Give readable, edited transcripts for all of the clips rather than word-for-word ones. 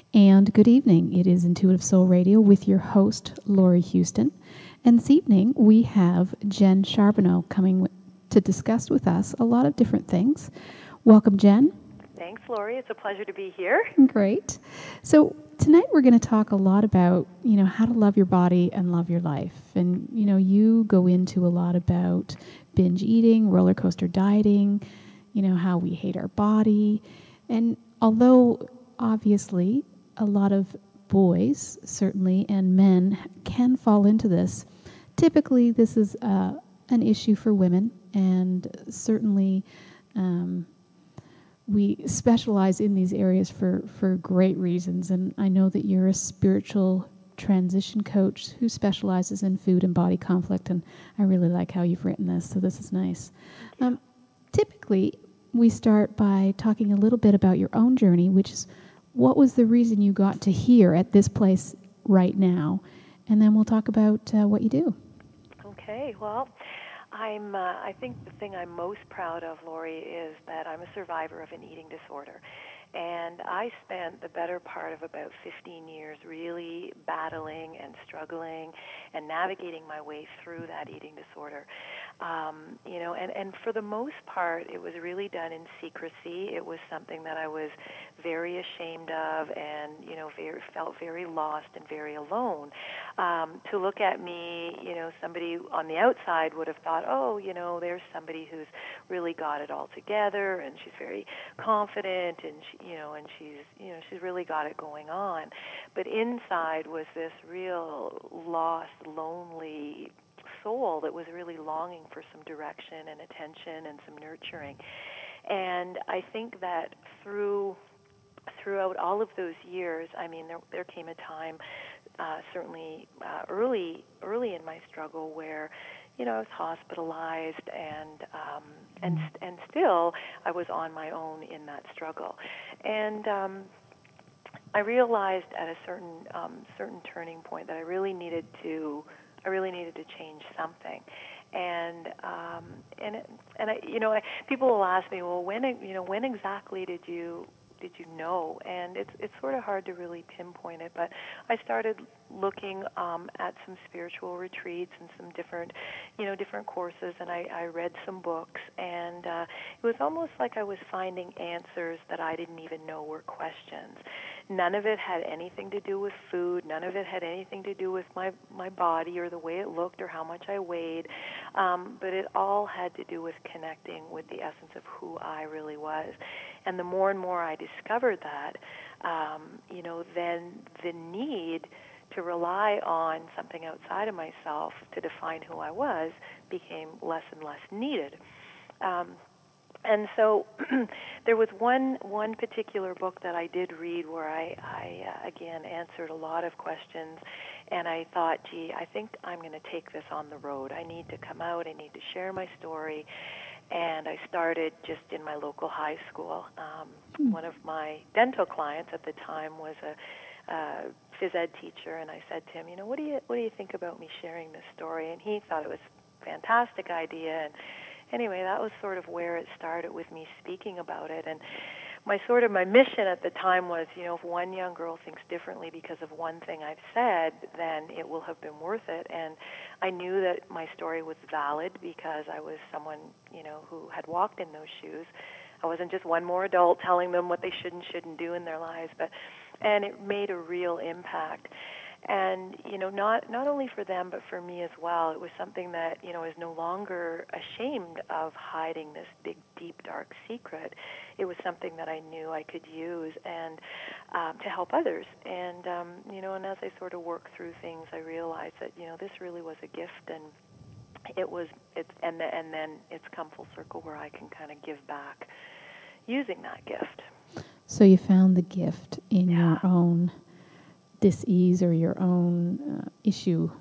And good evening. It is Intuitive Soul Radio with your host, Lori Houston. And this evening, we have Jen Charbonneau coming to discuss with us a lot of different things. Welcome, Jen. Thanks, Lori. It's a pleasure to be here. Great. So tonight we're going to talk a lot about, how to love your body and love your life. And, you go into a lot about binge eating, roller coaster dieting, how we hate our body. And although obviously a lot of boys, certainly, and men can fall into this, typically this is an issue for women, and certainly we specialize in these areas for great reasons. And I know that you're a spiritual transition coach who specializes in food and body conflict, and I really like how you've written this, so this is nice. Typically, we start by talking a little bit about your own journey, which is what was the reason you got to here at this place right now, and then we'll talk about what you do. Okay, well, I think the thing I'm most proud of, Lori, is that I'm a survivor of an eating disorder. And I spent the better part of about 15 years really battling and struggling and navigating my way through that eating disorder. And for the most part, it was really done in secrecy. It was something that I was very ashamed of and, felt very lost and very alone. To look at me, somebody on the outside would have thought, oh, there's somebody who's really got it all together and she's very confident and she's really got it going on. But inside was this real lost, lonely soul that was really longing for some direction and attention and some nurturing. And I think that throughout all of those years, there came a time, certainly early in my struggle, where I was hospitalized, and still I was on my own in that struggle. And I realized at a certain turning point that I really needed to change something. And people will ask me, well, when exactly did you know? And it's sort of hard to really pinpoint it, but I started looking at some spiritual retreats and some different courses, and I read some books, and it was almost like I was finding answers that I didn't even know were questions. None of it had anything to do with food. None of it had anything to do with my body or the way it looked or how much I weighed. But it all had to do with connecting with the essence of who I really was. And the more and more I discovered that, then the need to rely on something outside of myself to define who I was became less and less needed. And so there was one particular book that I did read where I again answered a lot of questions, and I thought, gee, I think I'm going to take this on the road. I need to come out. I need to share my story. And I started just in my local high school. One of my dental clients at the time was a phys ed teacher, and I said to him, what do you think about me sharing this story? And he thought it was a fantastic idea. And anyway, that was sort of where it started with me speaking about it. And my mission at the time was, if one young girl thinks differently because of one thing I've said, then it will have been worth it. And I knew that my story was valid because I was someone, who had walked in those shoes. I wasn't just one more adult telling them what they should and shouldn't do in their lives, and it made a real impact. And, not only for them, but for me as well. It was something that, I was no longer ashamed of hiding this big, deep, dark secret. It was something that I knew I could use and to help others. And, and as I sort of worked through things, I realized that, this really was a gift, and and then it's come full circle where I can kind of give back using that gift. So you found the gift in your own dis-ease or your own issue,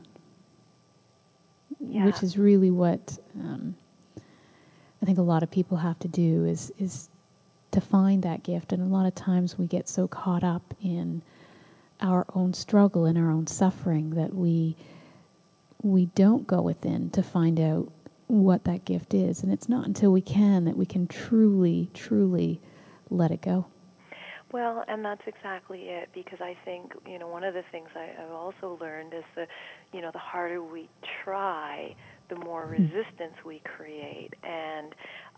which is really what I think a lot of people have to do is to find that gift. And a lot of times we get so caught up in our own struggle and our own suffering that we don't go within to find out what that gift is. And it's not until we can that we can truly, truly let it go. Well, and that's exactly it, because I think, one of the things I've also learned is that, the harder we try, the more resistance we create. And,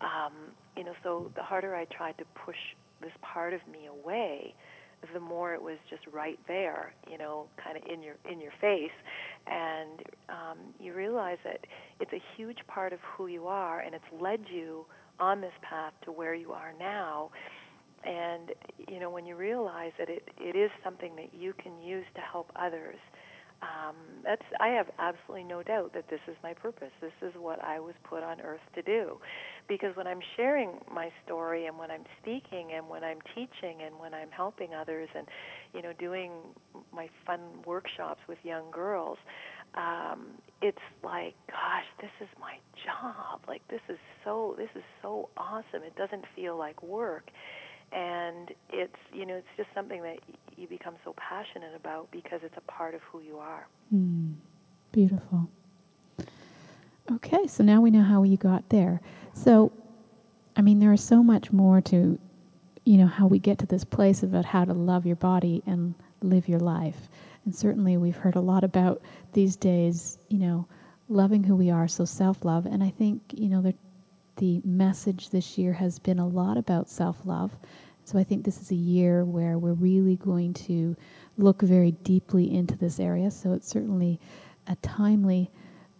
so the harder I tried to push this part of me away, the more it was just right there, kind of in your face. And you realize that it's a huge part of who you are, and it's led you on this path to where you are now. And, when you realize that it is something that you can use to help others, I have absolutely no doubt that this is my purpose. This is what I was put on earth to do. Because when I'm sharing my story, and when I'm speaking, and when I'm teaching, and when I'm helping others, and, doing my fun workshops with young girls, it's like, gosh, this is my job. Like, this is so awesome. It doesn't feel like work. And it's just something that you become so passionate about because it's a part of who you are. Beautiful. Okay, so now we know how you got there. So, I mean, there is so much more to, how we get to this place about how to love your body and live your life. And certainly we've heard a lot about these days, loving who we are, so self-love. And I think, the message this year has been a lot about self-love. So I think this is a year where we're really going to look very deeply into this area. So it's certainly a timely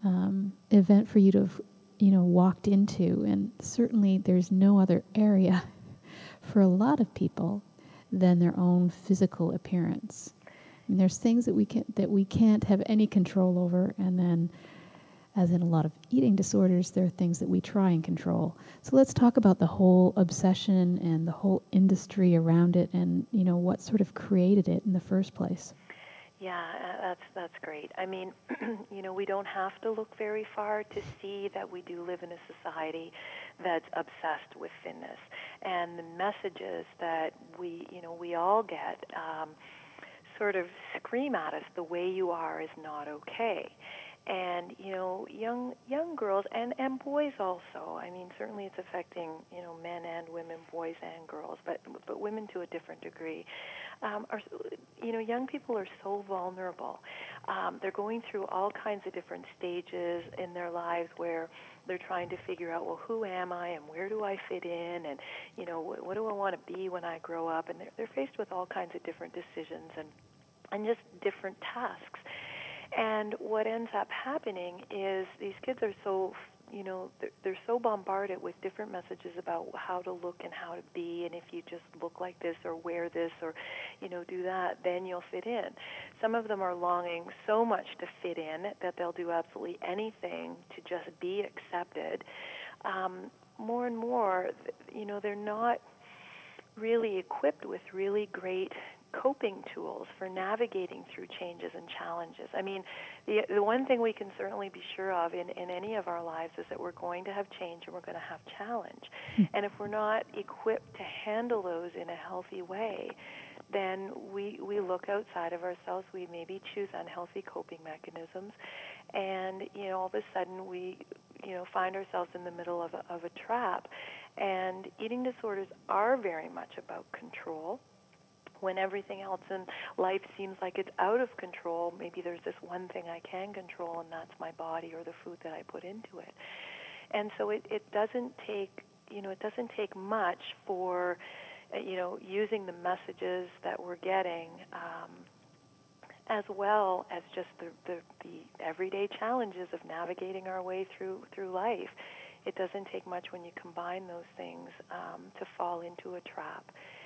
event for you to have, walked into. And certainly there's no other area for a lot of people than their own physical appearance. And there's things that we can't have any control over, and then, as in a lot of eating disorders, there are things that we try and control. So let's talk about the whole obsession and the whole industry around it, and what sort of created it in the first place. Yeah, that's great. I mean, we don't have to look very far to see that we do live in a society that's obsessed with thinness, and the messages that we all get sort of scream at us: the way you are is not okay. And young girls and boys also. I mean, certainly it's affecting men and women, boys and girls, but women to a different degree. Are young people are so vulnerable. They're going through all kinds of different stages in their lives where they're trying to figure out, well, who am I and where do I fit in, and what do I want to be when I grow up? And they're faced with all kinds of different decisions and just different tasks. And what ends up happening is these kids are so, they're so bombarded with different messages about how to look and how to be, and if you just look like this or wear this or, do that, then you'll fit in. Some of them are longing so much to fit in that they'll do absolutely anything to just be accepted. More and more, they're not really equipped with really great coping tools for navigating through changes and challenges. I mean, the one thing we can certainly be sure of in any of our lives is that we're going to have change and we're going to have challenge. And if we're not equipped to handle those in a healthy way, then we look outside of ourselves. We maybe choose unhealthy coping mechanisms, and all of a sudden we find ourselves in the middle of a trap. And eating disorders are very much about control. When everything else in life seems like it's out of control, maybe there's this one thing I can control, and that's my body or the food that I put into it. And so it doesn't take much for using the messages that we're getting, as well as just the everyday challenges of navigating our way through life. It doesn't take much when you combine those things to fall into a trap.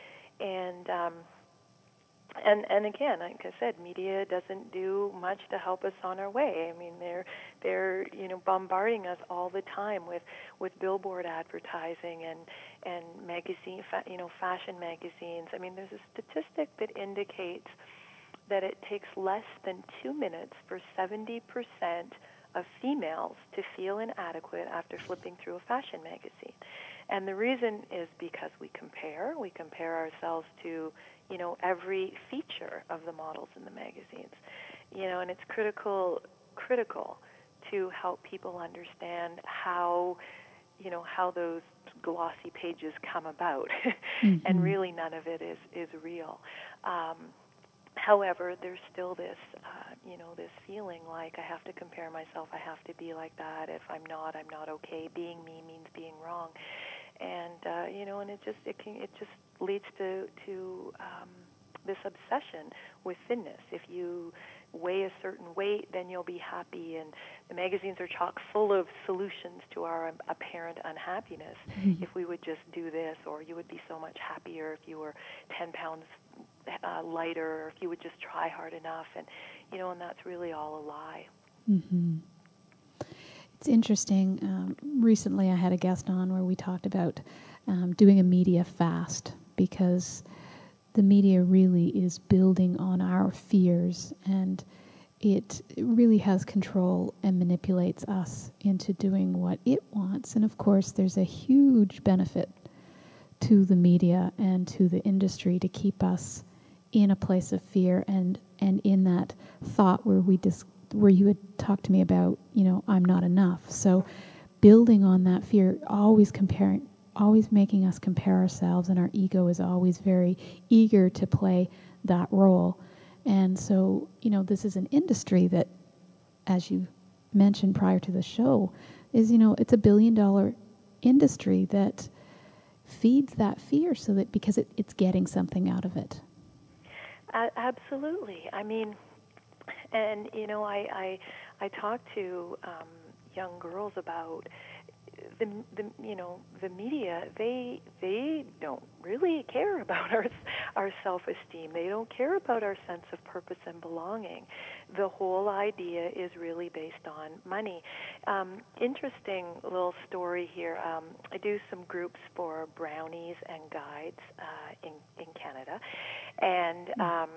And again, like I said, media doesn't do much to help us on our way. I mean, they're bombarding us all the time with billboard advertising and magazine fashion magazines. I mean, there's a statistic that indicates that it takes less than 2 minutes for 70% of females to feel inadequate after flipping through a fashion magazine. And the reason is because we compare ourselves to every feature of the models in the magazines, and it's critical to help people understand how those glossy pages come about, and Mm-hmm. really none of it is real. However, there's still this, this feeling like I have to compare myself. I have to be like that. If I'm not okay. Being me means being wrong, and and it just leads to this obsession with thinness. If you weigh a certain weight, then you'll be happy, and the magazines are chock full of solutions to our apparent unhappiness. Mm-hmm. If we would just do this, or you would be so much happier if you were 10 pounds lighter, or if you would just try hard enough, and that's really all a lie. Mm-hmm. It's interesting. Recently, I had a guest on where we talked about doing a media fast, because the media really is building on our fears, and it really has control and manipulates us into doing what it wants. And of course, there's a huge benefit to the media and to the industry to keep us in a place of fear and in that thought where you had talked to me about, I'm not enough. So building on that fear, always making us compare ourselves, and our ego is always very eager to play that role. And so, this is an industry that, as you mentioned prior to the show, is, it's a billion-dollar industry that feeds that fear, so that because it's getting something out of it. Absolutely. I mean, and I talk to young girls about the media. They don't really care about our self-esteem. They don't care about our sense of purpose and belonging. The whole idea is really based on money. Interesting little story here. I do some groups for brownies and guides in Canada, and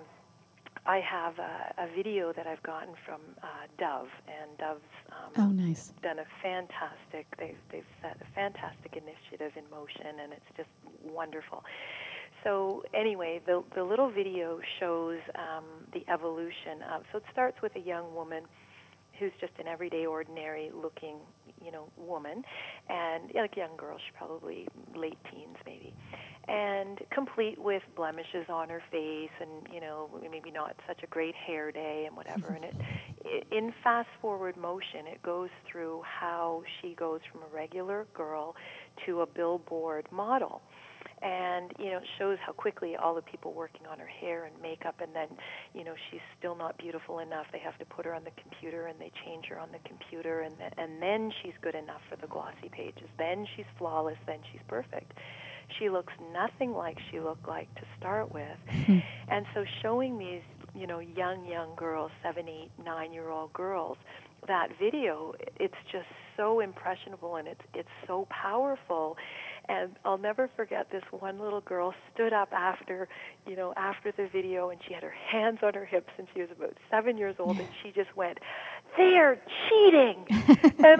I have a video that I've gotten from Dove, and Dove's Nice. done a fantastic. They've set a fantastic initiative in motion, and it's just wonderful. So anyway, the little video shows the evolution of. So it starts with a young woman who's just an everyday, ordinary looking, woman, and like a young girl, she's probably late teens maybe, and complete with blemishes on her face, and maybe not such a great hair day and whatever. And it in fast forward motion, it goes through how she goes from a regular girl to a billboard model. And, it shows how quickly all the people working on her hair and makeup, and then, she's still not beautiful enough. They have to put her on the computer, and they change her on the computer, and then she's good enough for the glossy pages. Then she's flawless. Then she's perfect. She looks nothing like she looked like to start with. And so showing these, young girls, 7, 8, 9-year-old girls, that video, it's just so impressionable, and it's so powerful. And I'll never forget, this one little girl stood up after the video, and she had her hands on her hips, and she was about 7 years old, and she just went, "They're cheating!" and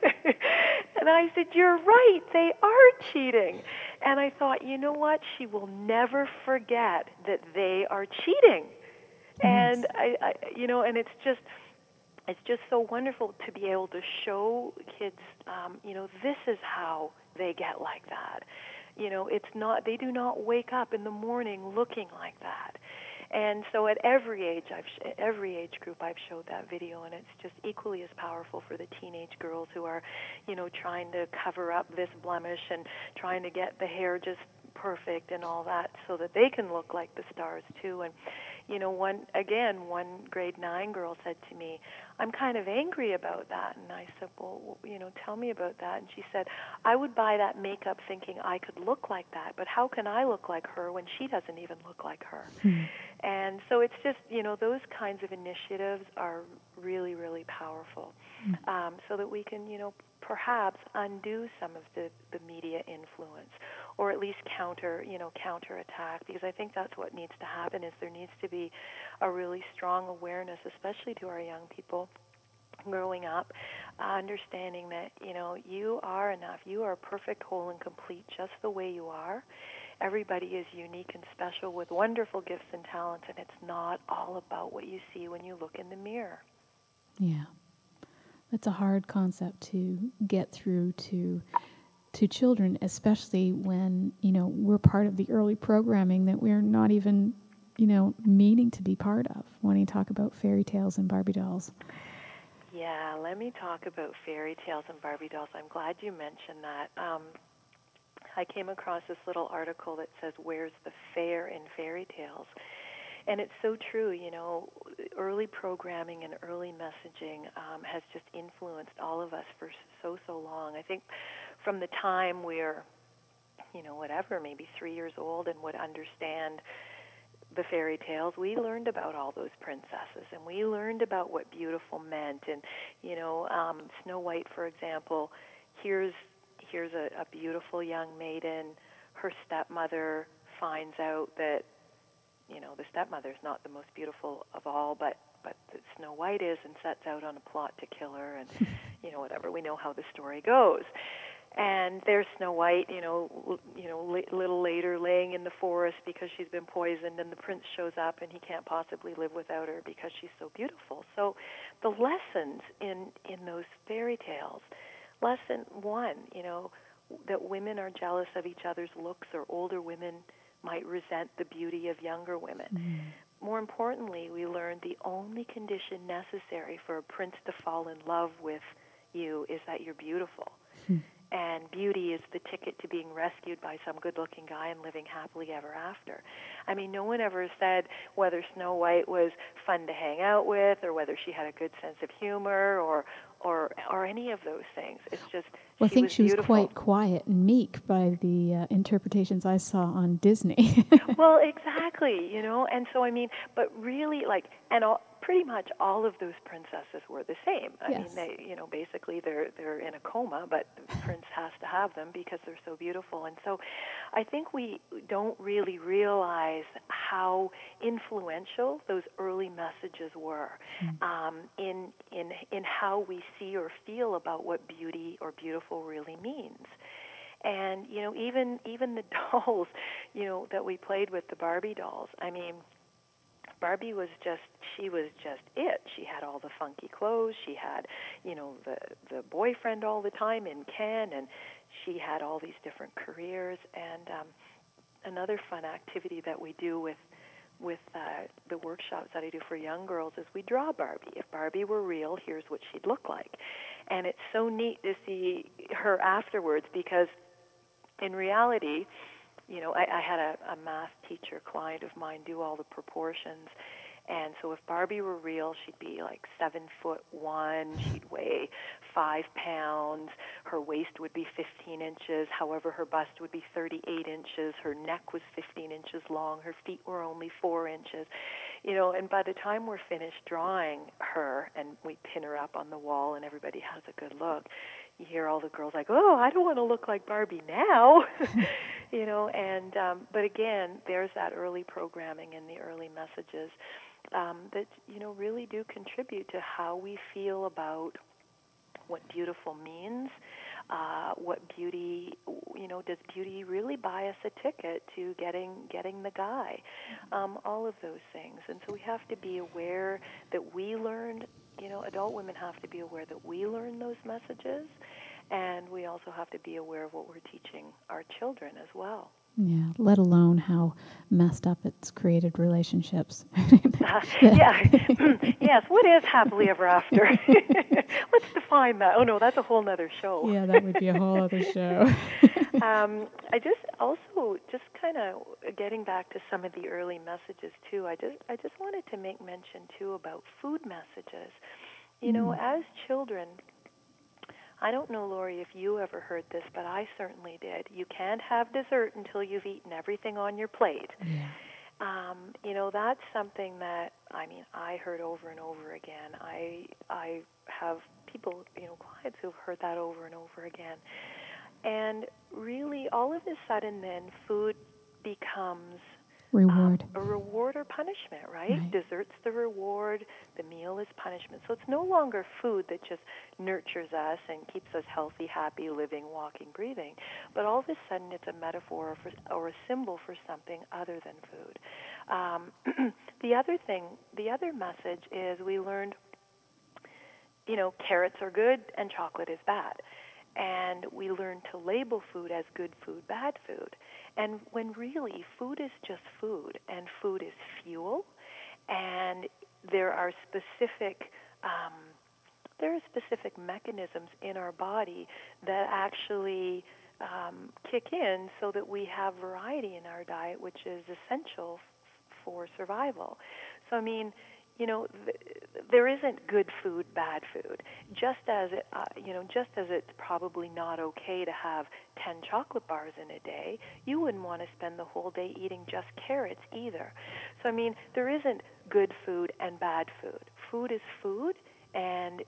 I said, "You're right, they are cheating." And I thought, you know what? She will never forget that they are cheating. And and it's just so wonderful to be able to show kids, this is how they get like that. It's not, they do not wake up in the morning looking like that. And so at every age group, I've showed that video, and it's just equally as powerful for the teenage girls who are, trying to cover up this blemish and trying to get the hair just perfect and all that, so that they can look like the stars too. And one grade 9 girl said to me, "I'm kind of angry about that." And I said, "Well, tell me about that." And she said, "I would buy that makeup thinking I could look like that, but how can I look like her when she doesn't even look like her?" And so it's just, those kinds of initiatives are really, really powerful, so that we can, perhaps undo some of the media influence, or at least counterattack, because I think that's what needs to happen. Is there needs to be a really strong awareness, especially to our young people growing up, understanding that, you are enough. You are perfect, whole, and complete just the way you are. Everybody is unique and special with wonderful gifts and talents, and it's not all about what you see when you look in the mirror. Yeah. That's a hard concept to get through to to children, especially when, we're part of the early programming that we're not even, meaning to be part of when you talk about fairy tales and Barbie dolls? Yeah, let me talk about fairy tales and Barbie dolls. I'm glad you mentioned that. I came across this little article that says, "Where's the fair in fairy tales?" And it's so true, early programming and early messaging has just influenced all of us for so long. I think from the time we're, whatever, maybe 3 years old and would understand the fairy tales, we learned about all those princesses, and we learned about what beautiful meant. And, Snow White, for example, here's a beautiful young maiden. Her stepmother finds out that the stepmother's not the most beautiful of all, but that Snow White is, and sets out on a plot to kill her, and whatever. We know how the story goes. And there's Snow White, little later, laying in the forest because she's been poisoned, and the prince shows up, and he can't possibly live without her because she's so beautiful. So, the lessons in those fairy tales. Lesson one, that women are jealous of each other's looks, or older women might resent the beauty of younger women. Mm. More importantly, we learned the only condition necessary for a prince to fall in love with you is that you're beautiful. Mm. And beauty is the ticket to being rescued by some good-looking guy and living happily ever after. I mean, no one ever said whether Snow White was fun to hang out with, or whether she had a good sense of humor, or any of those things. It's just I think she was beautiful. Quite quiet and meek by the interpretations I saw on Disney. Well, exactly, and so, but really, pretty much all of those princesses were the same. I mean, they, basically they're in a coma, but the prince has to have them because they're so beautiful. And so I think we don't really realize how influential those early messages were in how we see or feel about what beauty or beautiful really means. And, even the dolls, that we played with, the Barbie dolls, I mean, Barbie was just it. She had all the funky clothes. She had, the boyfriend all the time in Ken, and she had all these different careers. And another fun activity that we do with the workshops that I do for young girls is we draw Barbie. If Barbie were real, here's what she'd look like. And it's so neat to see her afterwards, because in reality, I had a math teacher client of mine do all the proportions. And so if Barbie were real, she'd be like 7'1". She'd weigh 5 pounds. Her waist would be 15 inches. However, her bust would be 38 inches. Her neck was 15 inches long. Her feet were only 4 inches. And by the time we're finished drawing her and we pin her up on the wall and everybody has a good look, you hear all the girls like, "Oh, I don't want to look like Barbie now." But again, there's that early programming and the early messages that, really do contribute to how we feel about what beautiful means, what beauty, does beauty really buy us a ticket to getting the guy, all of those things. And so we have to be aware that we learned, adult women have to be aware that we learn those messages, and we also have to be aware of what we're teaching our children as well. Yeah, let alone how messed up it's created relationships. Yes, what is happily ever after? Let's define that. Oh, no, that's a whole nother show. Yeah, that would be a whole other show. I just kind of getting back to some of the early messages, too, I just wanted to make mention, too, about food messages. As children, I don't know, Lori, if you ever heard this, but I certainly did. You can't have dessert until you've eaten everything on your plate. Yeah. That's something that, I heard over and over again. I have people, clients who've heard that over and over again. And really, all of a sudden then, food becomes reward. A reward or punishment, right? Dessert's the reward, the meal is punishment. So it's no longer food that just nurtures us and keeps us healthy, happy, living, walking, breathing. But all of a sudden it's a metaphor or a symbol for something other than food. The other message is we learned, carrots are good and chocolate is bad. and we learn to label food as good food, bad food. And when really food is just food, and food is fuel, and there are specific mechanisms in our body that actually kick in so that we have variety in our diet, which is essential for survival. So, I mean, there isn't good food, bad food. Just as just as it's probably not okay to have 10 chocolate bars in a day, you wouldn't want to spend the whole day eating just carrots either. So, I mean, there isn't good food and bad food. Food is food, and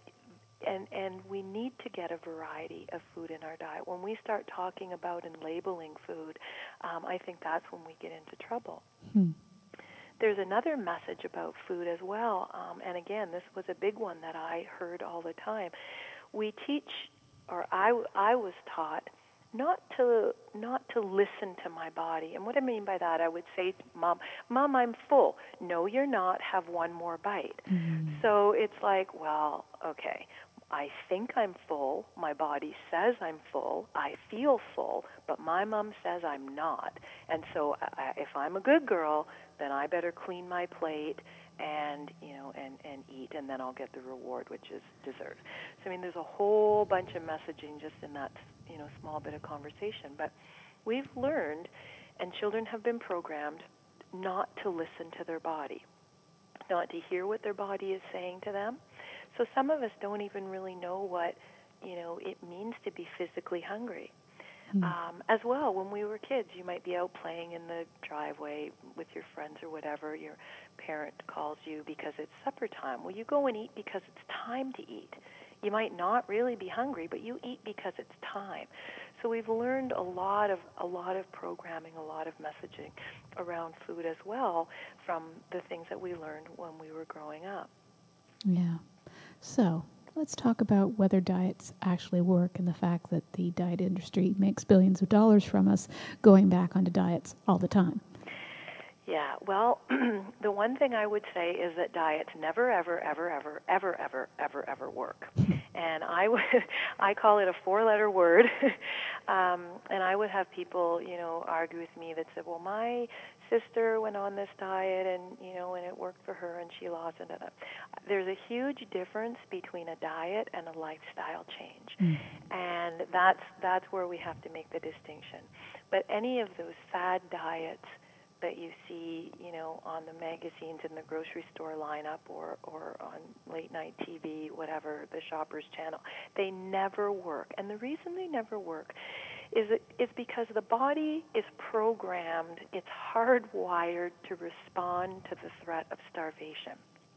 we need to get a variety of food in our diet. When we start talking about and labeling food, I think that's when we get into trouble. There's another message about food as well, and again, this was a big one that I heard all the time. We teach, or I was taught, not to listen to my body. And what I mean by that, I would say, Mom, I'm full. No, you're not. Have one more bite. So it's like, well, okay, I think I'm full. My body says I'm full. I feel full, but my mom says I'm not. And so if I'm a good girl, then I better clean my plate and eat, and then I'll get the reward, which is dessert. So I mean, there's a whole bunch of messaging just in that small bit of conversation. But we've learned, and children have been programmed, not to listen to their body, not to hear what their body is saying to them. So some of us don't even really know what it means to be physically hungry. As well, when we were kids, you might be out playing in the driveway with your friends or whatever. Your parent calls you because it's supper time. Well, you go and eat because it's time to eat. You might not really be hungry, but you eat because it's time. So we've learned a lot of programming, a lot of messaging around food as well from the things that we learned when we were growing up. Yeah. So let's talk about whether diets actually work and the fact that the diet industry makes billions of dollars from us going back onto diets all the time. Yeah, well, the one thing I would say is that diets never, ever, ever, ever, ever, ever, ever, ever work. And I call it a four-letter word. And I would have people, argue with me that said, well, my sister went on this diet and it worked for her and she lost it. There's a huge difference between a diet and a lifestyle change. And that's where we have to make the distinction. But any of those fad diets that you see, on the magazines in the grocery store lineup or on late night TV, whatever, the Shoppers Channel, they never work. And the reason they never work is because the body is programmed, it's hardwired to respond to the threat of starvation.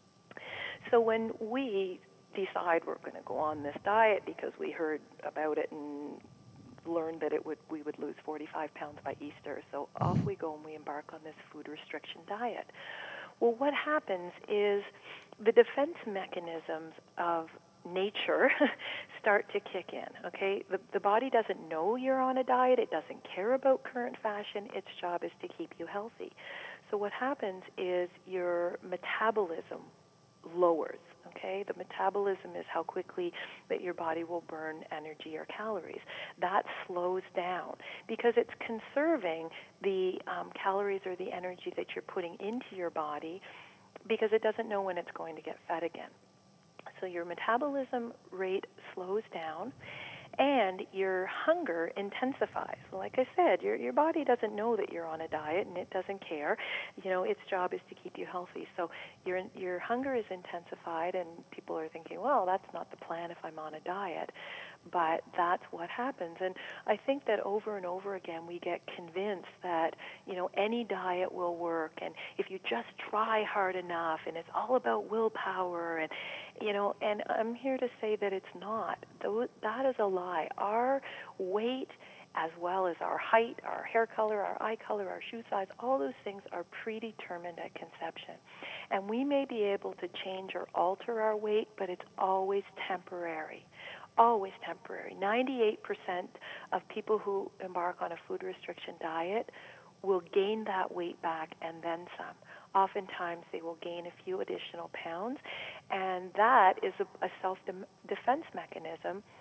So when we decide we're going to go on this diet because we heard about it and learned that we would lose 45 pounds by Easter, so off we go and we embark on this food restriction diet. Well, what happens is the defense mechanisms of nature start to kick in, okay? The body doesn't know you're on a diet. It doesn't care about current fashion. Its job is to keep you healthy. So what happens is your metabolism lowers, okay? The metabolism is how quickly that your body will burn energy or calories. That slows down because it's conserving the calories or the energy that you're putting into your body because it doesn't know when it's going to get fed again. So your metabolism rate slows down and your hunger intensifies. Like I said, your body doesn't know that you're on a diet and it doesn't care. Its job is to keep you healthy. So your hunger is intensified and people are thinking, well, that's not the plan if I'm on a diet. But that's what happens. And I think that over and over again we get convinced that, any diet will work and if you just try hard enough and it's all about willpower and, and I'm here to say that it's not. That is a lie. Our weight as well as our height, our hair color, our eye color, our shoe size, all those things are predetermined at conception. And we may be able to change or alter our weight, but it's always temporary. Always temporary. 98% of people who embark on a food restriction diet will gain that weight back and then some. Oftentimes they will gain a few additional pounds, and that is a self-defense mechanism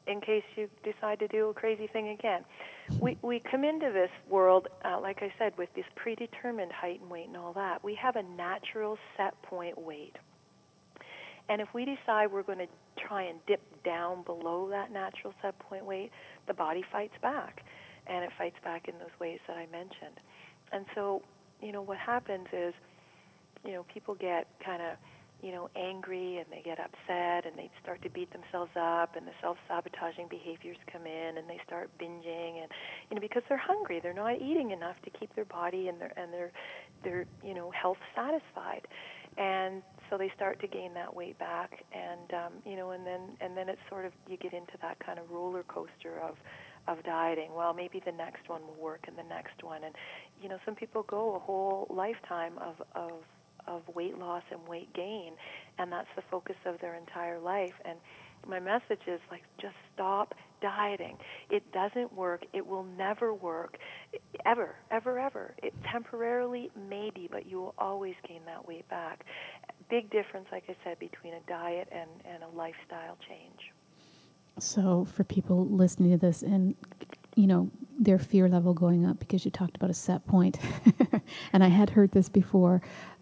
in case you decide to do a crazy thing again. We come into this world, like I said, with this predetermined height and weight and all that. We have a natural set point weight. And if we decide we're going to try and dip down below that natural set point weight, the body fights back. And it fights back in those ways that I mentioned. And so, what happens is, people get kind of, angry, and they get upset, and they start to beat themselves up, and the self-sabotaging behaviors come in, and they start binging, and because they're hungry, they're not eating enough to keep their body and their health satisfied, and so they start to gain that weight back, and and then it's sort of, you get into that kind of roller coaster of dieting. Well, maybe the next one will work, and the next one, and some people go a whole lifetime of weight loss and weight gain, and that's the focus of their entire life. And my message is, like, just stop dieting. It doesn't work. It will never work, ever, ever, ever. It temporarily maybe, but you will always gain that weight back. Big difference, like I said, between a diet and a lifestyle change. So for people listening to this and, their fear level going up because you talked about a set point, and I had heard this before,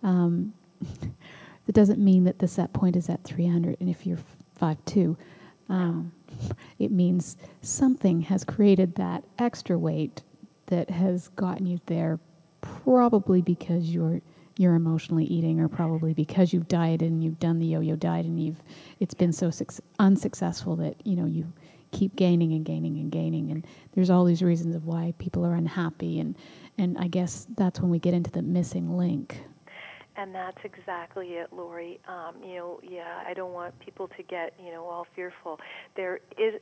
that doesn't mean that the set point is at 300, and if you're 5'2", it means something has created that extra weight that has gotten you there, probably because you're emotionally eating, or probably because you've dieted and you've done the yo-yo diet and it's been so unsuccessful that you keep gaining and gaining and gaining, and there's all these reasons of why people are unhappy, and I guess that's when we get into the missing link. And that's exactly it, Lori. I don't want people to get, all fearful. There is,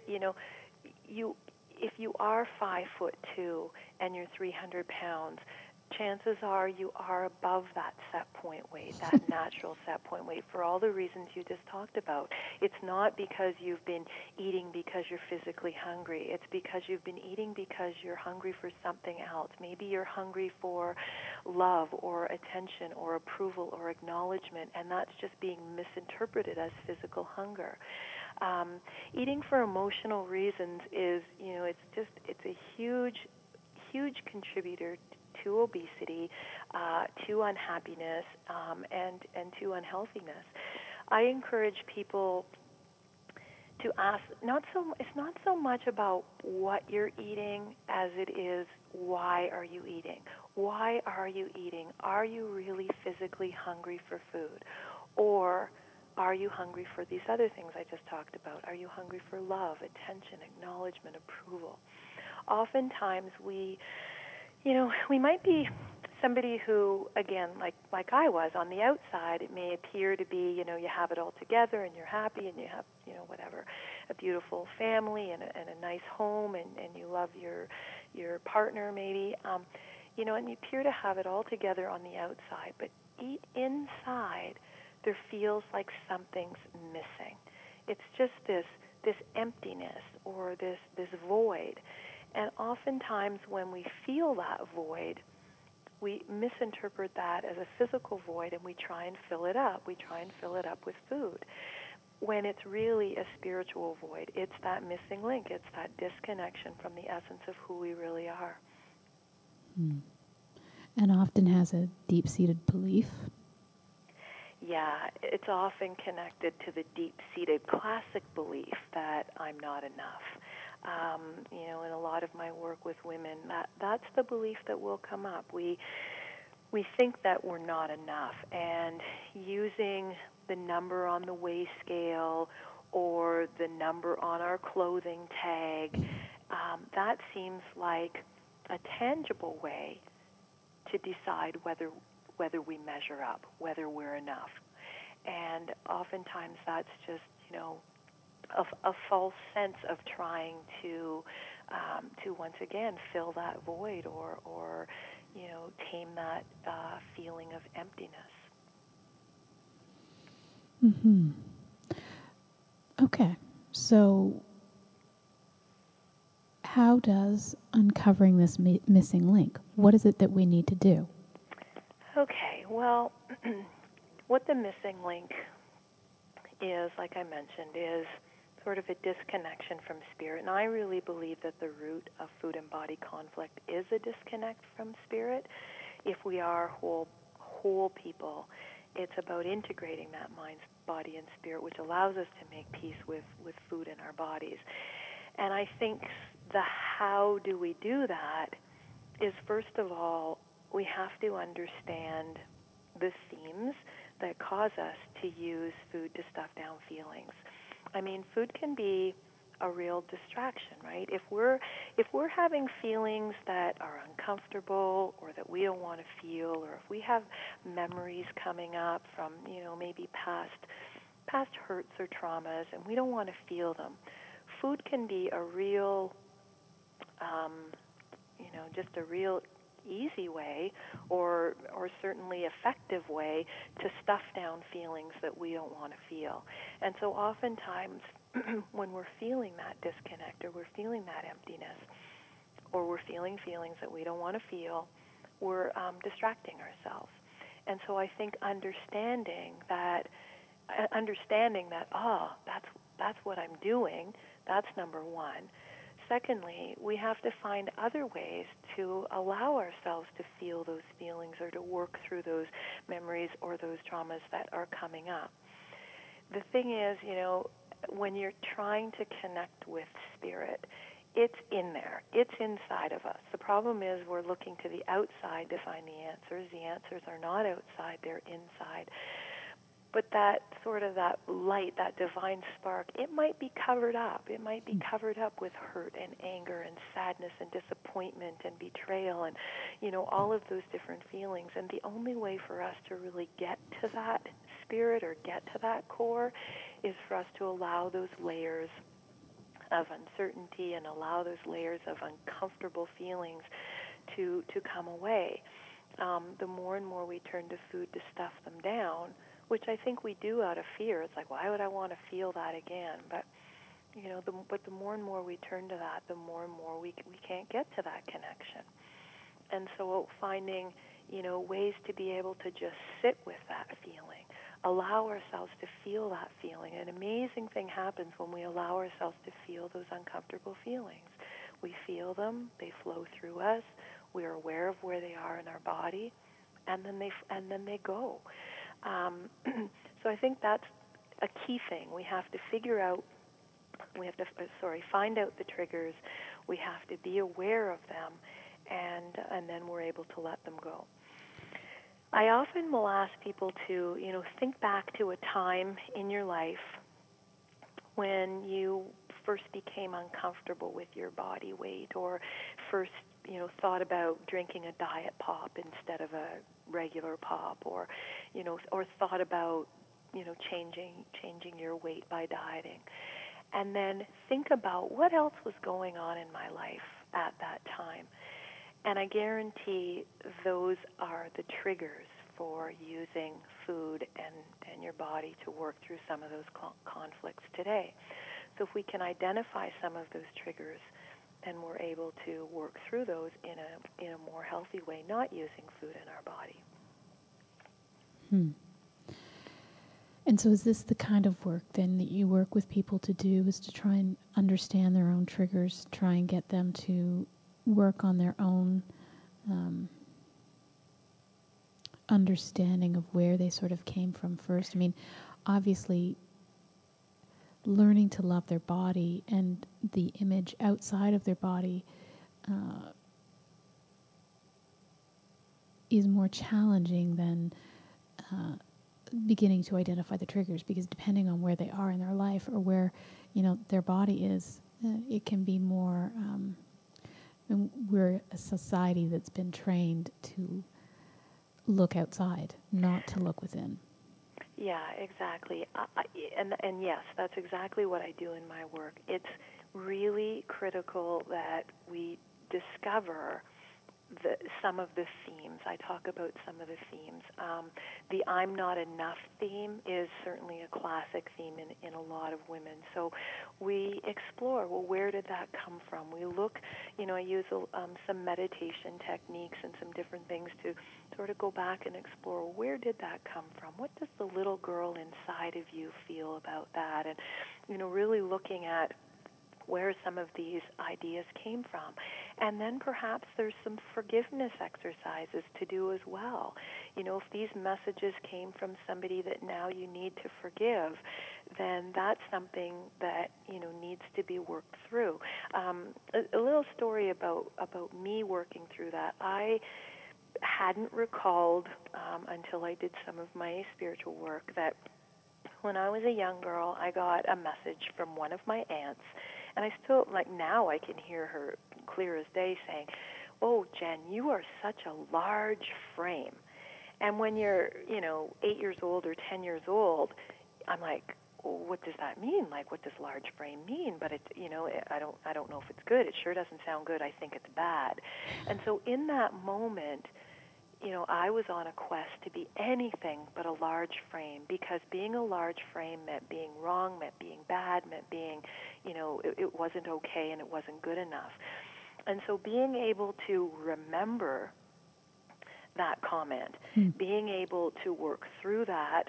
if you are 5'2" and you're 300 pounds, chances are you are above that set point weight, that natural set point weight, for all the reasons you just talked about. It's not because you've been eating because you're physically hungry. It's because you've been eating because you're hungry for something else. Maybe you're hungry for love or attention or approval or acknowledgement, and that's just being misinterpreted as physical hunger. Eating for emotional reasons is, it's a huge, huge contributor to obesity, to unhappiness, and to unhealthiness. I encourage people to ask, it's not so much about what you're eating as it is, why are you eating? Why are you eating? Are you really physically hungry for food? Or are you hungry for these other things I just talked about? Are you hungry for love, attention, acknowledgement, approval? Oftentimes we might be somebody who, again, like I was, on the outside, it may appear to be, you have it all together and you're happy and you have, whatever, a beautiful family and a nice home, and you love your partner maybe, and you appear to have it all together on the outside, but inside there feels like something's missing. It's just this emptiness or this void. And oftentimes when we feel that void, we misinterpret that as a physical void, and we try and fill it up. We try and fill it up with food, when it's really a spiritual void. It's that missing link. It's that disconnection from the essence of who we really are. And often has a deep-seated belief. Yeah, it's often connected to the deep-seated classic belief that I'm not enough. In a lot of my work with women, that's the belief that will come up. We think that we're not enough, and using the number on the weigh scale or the number on our clothing tag, that seems like a tangible way to decide whether we measure up, whether we're enough. And oftentimes that's just, a false sense of trying to once again fill that void or tame that feeling of emptiness. Mm-hmm. Okay, so how does uncovering this missing link, what is it that we need to do? Okay, well, what the missing link is, like I mentioned, is sort of a disconnection from spirit. And I really believe that the root of food and body conflict is a disconnect from spirit. If we are whole people, it's about integrating that mind, body, and spirit, which allows us to make peace with food in our bodies. And I think the how do we do that is, first of all, we have to understand the themes that cause us to use food to stuff down feelings. I mean, food can be a real distraction, right? If we're having feelings that are uncomfortable or that we don't want to feel, or if we have memories coming up from, maybe past hurts or traumas, and we don't want to feel them, food can be a real, just a real easy way, or certainly effective way to stuff down feelings that we don't want to feel. And so oftentimes when we're feeling that disconnect, or we're feeling that emptiness, or we're feeling feelings that we don't want to feel, we're distracting ourselves. And so I think understanding that, that's what I'm doing, that's number one. Secondly, we have to find other ways to allow ourselves to feel those feelings, or to work through those memories or those traumas that are coming up. The thing is, when you're trying to connect with spirit, it's in there. It's inside of us. The problem is we're looking to the outside to find the answers. The answers are not outside, they're inside. But that light, that divine spark, it might be covered up. It might be covered up with hurt and anger and sadness and disappointment and betrayal and, all of those different feelings. And the only way for us to really get to that spirit, or get to that core, is for us to allow those layers of uncertainty and allow those layers of uncomfortable feelings to come away. The more and more we turn to food to stuff them down, which I think we do out of fear. It's like, why would I want to feel that again? But the more and more we turn to that, the more and more we can't get to that connection. And so finding, ways to be able to just sit with that feeling, allow ourselves to feel that feeling. An amazing thing happens when we allow ourselves to feel those uncomfortable feelings. We feel them, they flow through us, we're aware of where they are in our body, and then they go. So I think that's a key thing. We have to find out the triggers. We have to be aware of them, and then we're able to let them go. I often will ask people to, think back to a time in your life when you first became uncomfortable with your body weight, or first, thought about drinking a diet pop instead of a regular pop, or, or thought about, changing your weight by dieting. And then think about what else was going on in my life at that time. And I guarantee those are the triggers for using food and your body to work through some of those conflicts today. So if we can identify some of those triggers, then we're able to work through those in a more healthy way, not using food in our body. And so is this the kind of work then that you work with people to do, is to try and understand their own triggers, try and get them to work on their own understanding of where they sort of came from first? I mean, obviously, learning to love their body and the image outside of their body is more challenging than beginning to identify the triggers, because depending on where they are in their life, or where their body is, it can be more. And we're a society that's been trained to look outside, not to look within. Yeah, exactly. And yes, that's exactly what I do in my work. It's really critical that we discover some of the themes. I talk about some of the themes. The I'm not enough theme is certainly a classic theme in a lot of women. So we explore, well, where did that come from? We look, I use some meditation techniques and some different things to sort of go back and explore, where did that come from? What does the little girl inside of you feel about that? And, really looking at where some of these ideas came from. And then perhaps there's some forgiveness exercises to do as well. If these messages came from somebody that now you need to forgive, then that's something that, needs to be worked through. A little story about me working through that. I hadn't recalled until I did some of my spiritual work that when I was a young girl, I got a message from one of my aunts, and I still, now I can hear her clear as day saying, "Oh, Jen, you are such a large frame." And when you're, 8 years old or 10 years old, I'm like, well, what does that mean? What does large frame mean? But I don't know if it's good. It sure doesn't sound good. I think it's bad. And so in that moment, I was on a quest to be anything but a large frame, because being a large frame meant being wrong, meant being bad, meant being, it wasn't okay and it wasn't good enough. And so being able to remember that comment, being able to work through that,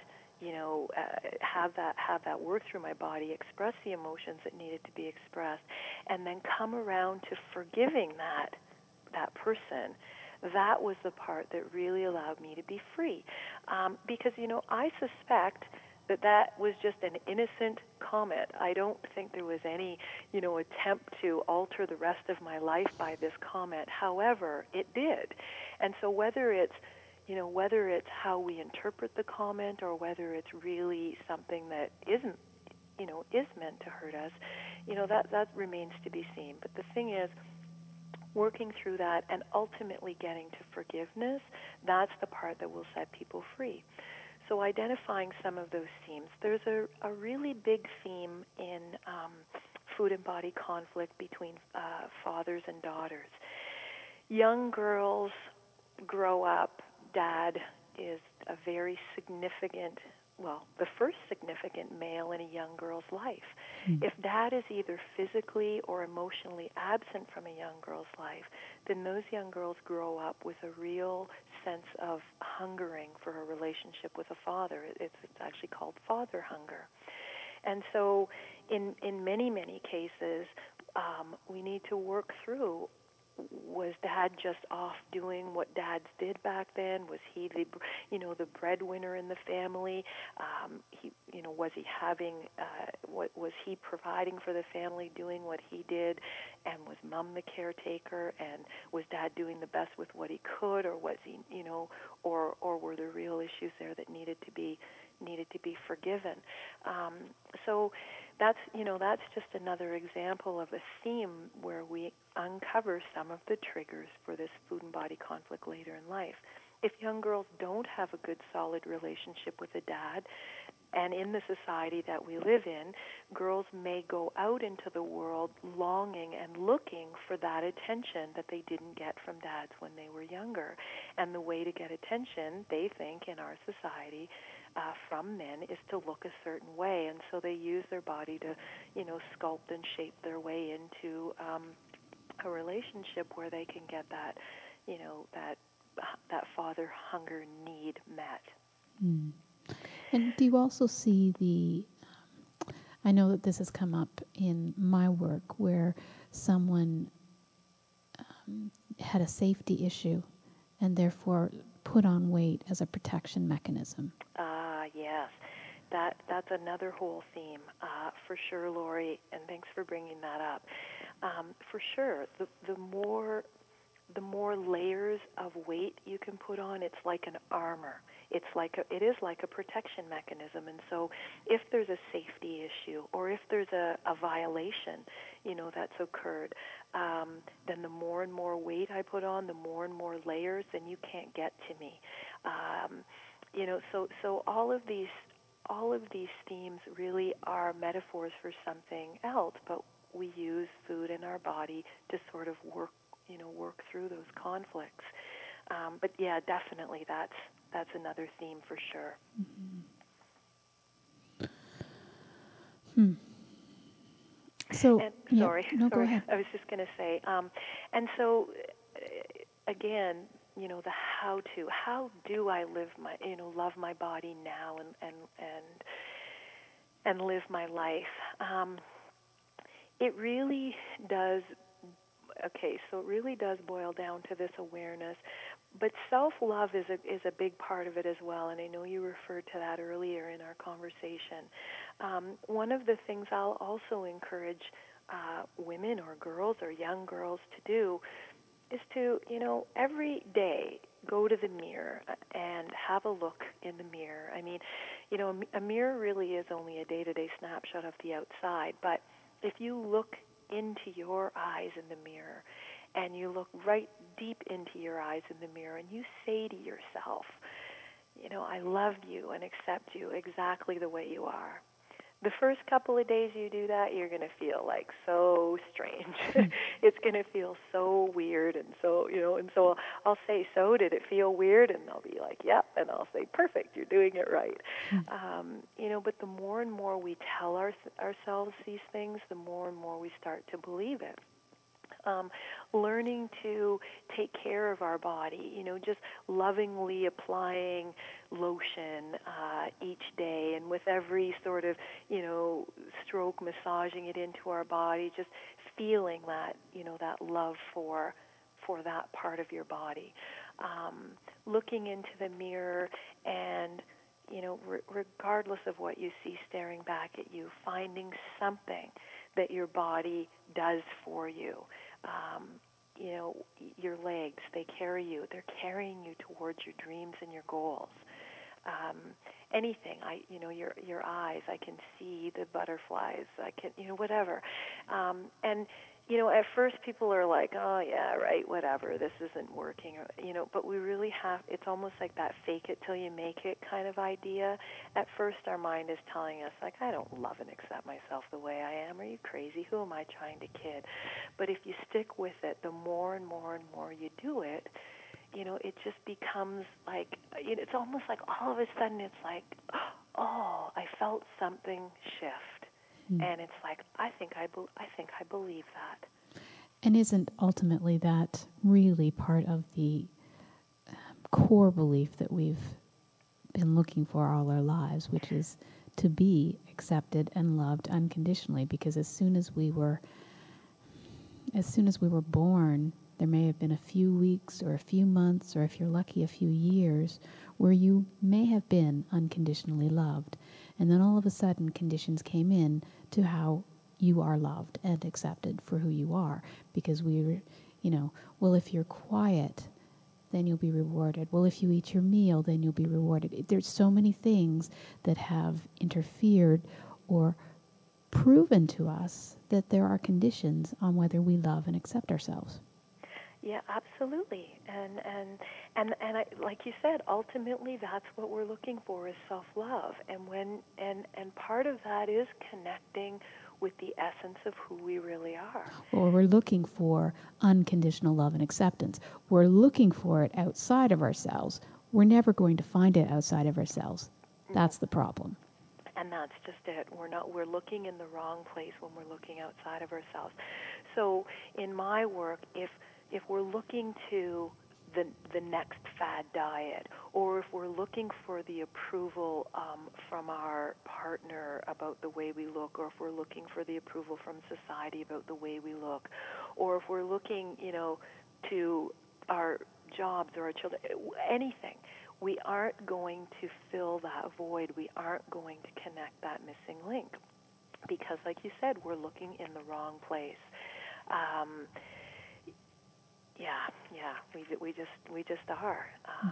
have that work through my body, express the emotions that needed to be expressed, and then come around to forgiving that person. That was the part that really allowed me to be free. Because, I suspect that was just an innocent comment. I don't think there was any, attempt to alter the rest of my life by this comment. However, it did. And so whether it's how we interpret the comment, or whether it's really something that isn't, is meant to hurt us, that remains to be seen. But the thing is, working through that and ultimately getting to forgiveness, that's the part that will set people free. So identifying some of those themes. There's a really big theme in food and body conflict between fathers and daughters. Young girls grow up, dad is a very significant, the first significant male in a young girl's life. If dad is either physically or emotionally absent from a young girl's life, then those young girls grow up with a real sense of hungering for a relationship with a father. It's actually called father hunger. And so in many, many cases, we need to work through, was dad just off doing what dads did back then? Was he the breadwinner in the family? Was he having, was he providing for the family, doing what he did? And was mom the caretaker? And was dad doing the best with what he could? Or was he, or were there real issues there that needed to be forgiven? So that's just another example of a theme where we uncover some of the triggers for this food and body conflict later in life. If young girls don't have a good, solid relationship with a dad, and in the society that we live in, girls may go out into the world longing and looking for that attention that they didn't get from dads when they were younger. And the way to get attention, they think, in our society, from men is to look a certain way. And so they use their body to, sculpt and shape their way into a relationship where they can get that, that father hunger need met. Mm. And do you also see I know that this has come up in my work where someone had a safety issue and therefore put on weight as a protection mechanism? Yes. That's another whole theme, for sure, Lori, and thanks for bringing that up. For sure, the more layers of weight you can put on, it's like an armor. It is like a protection mechanism. And so if there's a safety issue, or if there's a violation, that's occurred, then the more and more weight I put on, the more and more layers, then you can't get to me. So all of these themes really are metaphors for something else, but we use food in our body to sort of work through those conflicts. But yeah, definitely that's another theme for sure. Mm-hmm. So, sorry, go ahead. I was just going to say, and so again, the how do I live love my body now, and and live my life. It really does. Okay, so it really does boil down to this awareness. But self-love is a big part of it as well, and I know you referred to that earlier in our conversation. One of the things I'll also encourage women or girls or young girls to do is to, every day go to the mirror and have a look in the mirror. I mean, a mirror really is only a day-to-day snapshot of the outside, but if you look into your eyes in the mirror and you look right deep into your eyes in the mirror and you say to yourself, I love you and accept you exactly the way you are. The first couple of days you do that, you're going to feel like so strange. It's going to feel so weird. And so, and so I'll say, so did it feel weird? And they'll be like, yep. And I'll say, perfect, you're doing it right. But the more and more we tell ourselves these things, the more and more we start to believe it. Learning to take care of our body, just lovingly applying lotion each day, and with every sort of, stroke, massaging it into our body, just feeling that, that love for that part of your body. Looking into the mirror and, regardless of what you see staring back at you, finding something that your body does for you. Your legs, they carry you. They're carrying you towards your dreams and your goals. Anything, your eyes, I can see the butterflies. I can, whatever. And at first people are like, oh yeah, right, whatever, this isn't working, but we really have, it's almost like that fake it till you make it kind of idea. At first our mind is telling us, like, I don't love and accept myself the way I am. Are you crazy? Who am I trying to kid? But if you stick with it, the more and more and more you do it, it just becomes like, it's almost like all of a sudden it's like, oh, I felt something shift. And it's like, I think I believe that. And isn't ultimately that really part of the core belief that we've been looking for all our lives, which is to be accepted and loved unconditionally? Because as soon as we were born, there may have been a few weeks or a few months, or if you're lucky, a few years, where you may have been unconditionally loved. And then all of a sudden conditions came in to how you are loved and accepted for who you are. Because well, if you're quiet, then you'll be rewarded. Well, if you eat your meal, then you'll be rewarded. There's so many things that have interfered or proven to us that there are conditions on whether we love and accept ourselves. Yeah, absolutely. And I, like you said, ultimately that's what we're looking for is self-love. And part of that is connecting with the essence of who we really are. Or we're looking for unconditional love and acceptance. We're looking for it outside of ourselves. We're never going to find it outside of ourselves. That's the problem. And that's just it. We're looking in the wrong place when we're looking outside of ourselves. So in my work, if we're looking to the next fad diet, or if we're looking for the approval from our partner about the way we look, or if we're looking for the approval from society about the way we look, or if we're looking, to our jobs or our children, anything, we aren't going to fill that void. We aren't going to connect that missing link because, like you said, we're looking in the wrong place. We just are.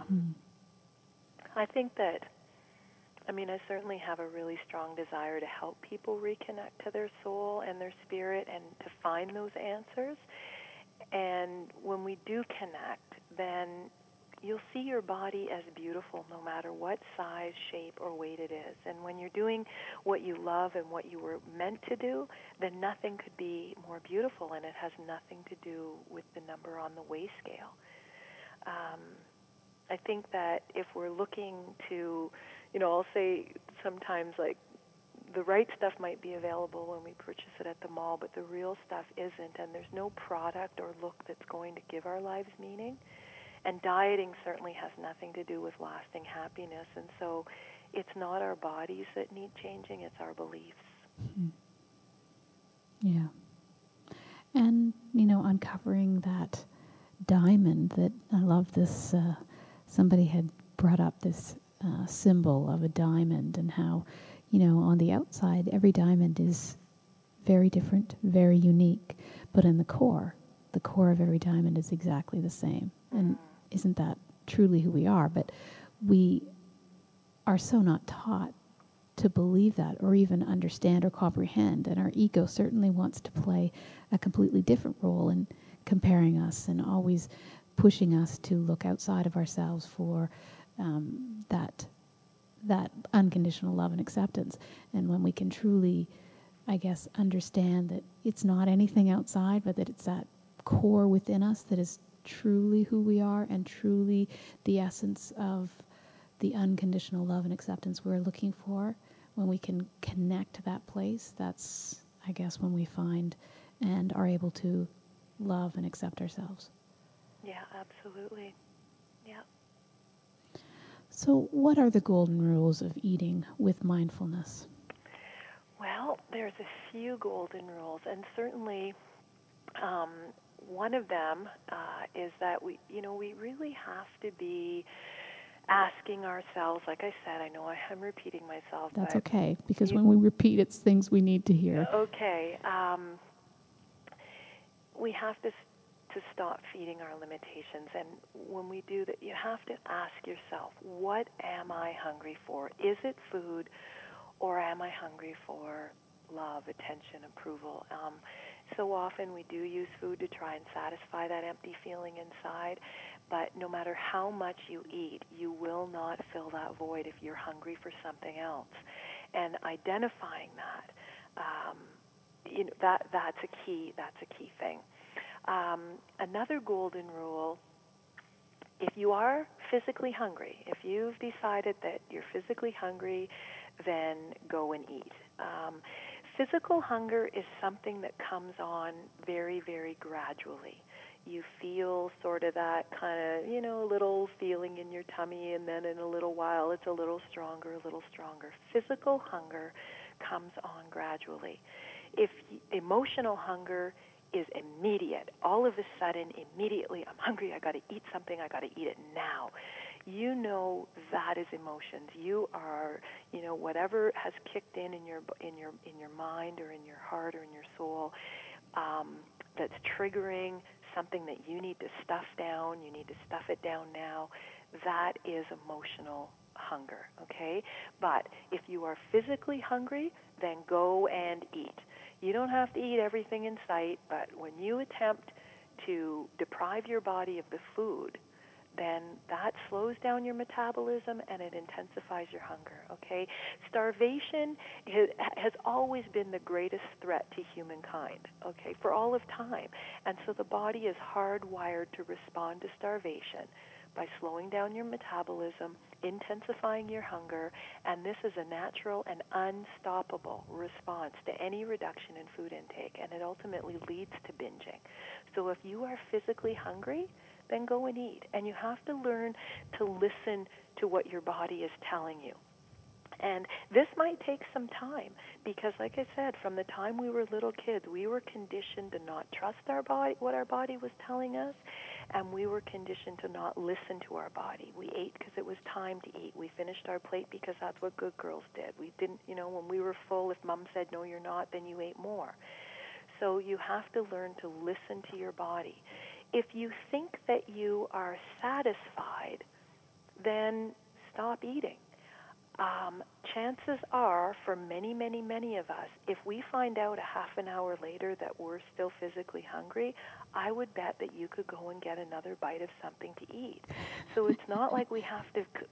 I think that, I certainly have a really strong desire to help people reconnect to their soul and their spirit and to find those answers. And when we do connect, then you'll see your body as beautiful no matter what size, shape, or weight it is. And when you're doing what you love and what you were meant to do, then nothing could be more beautiful, and it has nothing to do with the number on the weigh scale. I think that if we're looking to, I'll say sometimes like the right stuff might be available when we purchase it at the mall, but the real stuff isn't, and there's no product or look that's going to give our lives meaning. And dieting certainly has nothing to do with lasting happiness. And so it's not our bodies that need changing, it's our beliefs. Mm-hmm. Yeah. And, uncovering that diamond that I love this, somebody had brought up this symbol of a diamond and how, on the outside, every diamond is very different, very unique. But in the core of every diamond is exactly the same. And isn't that truly who we are? But we are so not taught to believe that or even understand or comprehend. And our ego certainly wants to play a completely different role in comparing us and always pushing us to look outside of ourselves for that unconditional love and acceptance. And when we can truly, I guess, understand that it's not anything outside, but that it's that core within us that is truly who we are and truly the essence of the unconditional love and acceptance we're looking for, when we can connect to that place, that's, I guess, when we find and are able to love and accept ourselves. Yeah, absolutely. Yeah. So what are the golden rules of eating with mindfulness? Well, there's a few golden rules, and certainly um, one of them is that we really have to be asking ourselves, like I said, I know I'm repeating myself, That's but okay, because when we repeat, it's things we need to hear. Okay, we have to stop feeding our limitations, and when we do that, you have to ask yourself, what am I hungry for? Is it food, or am I hungry for love, attention, approval? So often we do use food to try and satisfy that empty feeling inside, but no matter how much you eat, you will not fill that void if you're hungry for something else. And identifying that, that's a key thing. Another golden rule: if you are physically hungry, if you've decided that you're physically hungry, then go and eat. Physical hunger is something that comes on very, very gradually. You feel sort of that kind of, little feeling in your tummy, and then in a little while it's a little stronger, a little stronger. Physical hunger comes on gradually. If emotional hunger is immediate, all of a sudden, immediately, I'm hungry, I got to eat something, I got to eat it now. That is emotions. You are, whatever has kicked in your mind or in your heart or in your soul, that's triggering something that you need to stuff down. You need to stuff it down now. That is emotional hunger. Okay, but if you are physically hungry, then go and eat. You don't have to eat everything in sight, but when you attempt to deprive your body of the food, then that slows down your metabolism and it intensifies your hunger, okay? Starvation has always been the greatest threat to humankind, okay, for all of time. And so the body is hardwired to respond to starvation by slowing down your metabolism, intensifying your hunger, and this is a natural and unstoppable response to any reduction in food intake, and it ultimately leads to binging. So if you are physically hungry, then go and eat. And you have to learn to listen to what your body is telling you. And this might take some time because, like I said, from the time we were little kids, we were conditioned to not trust our body, what our body was telling us, and we were conditioned to not listen to our body. We ate because it was time to eat. We finished our plate because that's what good girls did. We didn't, when we were full, if mom said, no, you're not, then you ate more. So you have to learn to listen to your body. If you think that you are satisfied, then stop eating. Chances are, for many, many, many of us, if we find out a half an hour later that we're still physically hungry, I would bet that you could go and get another bite of something to eat. So it's not like we have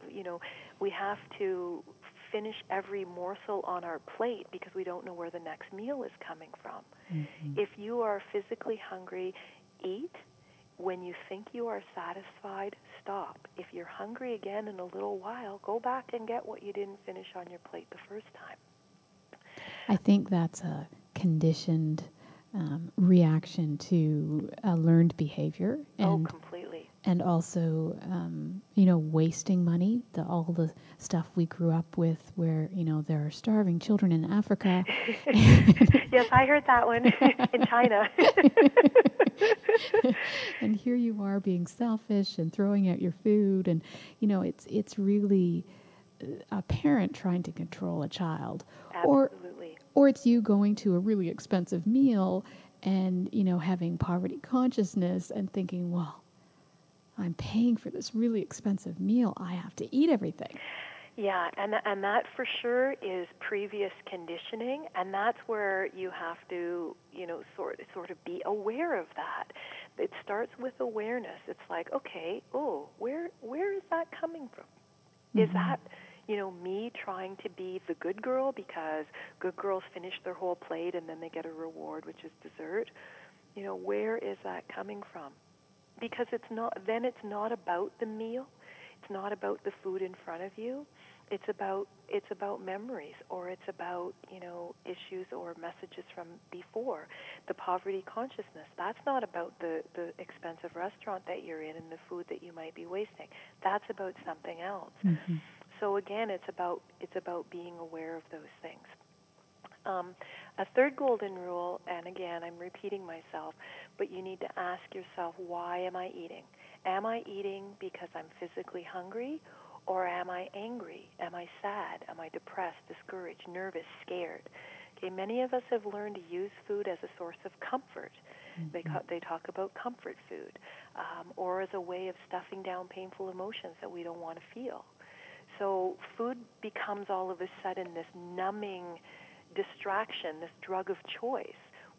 to finish every morsel on our plate because we don't know where the next meal is coming from. Mm-hmm. If you are physically hungry, eat. When you think you are satisfied, stop. If you're hungry again in a little while, go back and get what you didn't finish on your plate the first time. I think that's a conditioned reaction to a learned behavior. And completely. and also, wasting money, all the stuff we grew up with where, there are starving children in Africa. Yes, I heard that one in China. And here you are being selfish and throwing out your food. And, it's really a parent trying to control a child. Or, Absolutely. or it's you going to a really expensive meal and, having poverty consciousness and thinking, well, I'm paying for this really expensive meal. I have to eat everything. Yeah, and that for sure is previous conditioning, and that's where you have to, sort of be aware of that. It starts with awareness. It's like, okay, where is that coming from? Is that, me trying to be the good girl because good girls finish their whole plate and then they get a reward, which is dessert? Where is that coming from? Because it's not about the meal. It's not about the food in front of you. It's about memories, or it's about, issues or messages from before. The poverty consciousness, that's not about the expensive restaurant that you're in and the food that you might be wasting. That's about something else. Mm-hmm. So again, it's about being aware of those things. A third golden rule, and again, I'm repeating myself, but you need to ask yourself, why am I eating? Am I eating because I'm physically hungry, or am I angry? Am I sad? Am I depressed, discouraged, nervous, scared? Okay, many of us have learned to use food as a source of comfort. Mm-hmm. They talk about comfort food, or as a way of stuffing down painful emotions that we don't want to feel. So food becomes all of a sudden this numbing distraction, this drug of choice,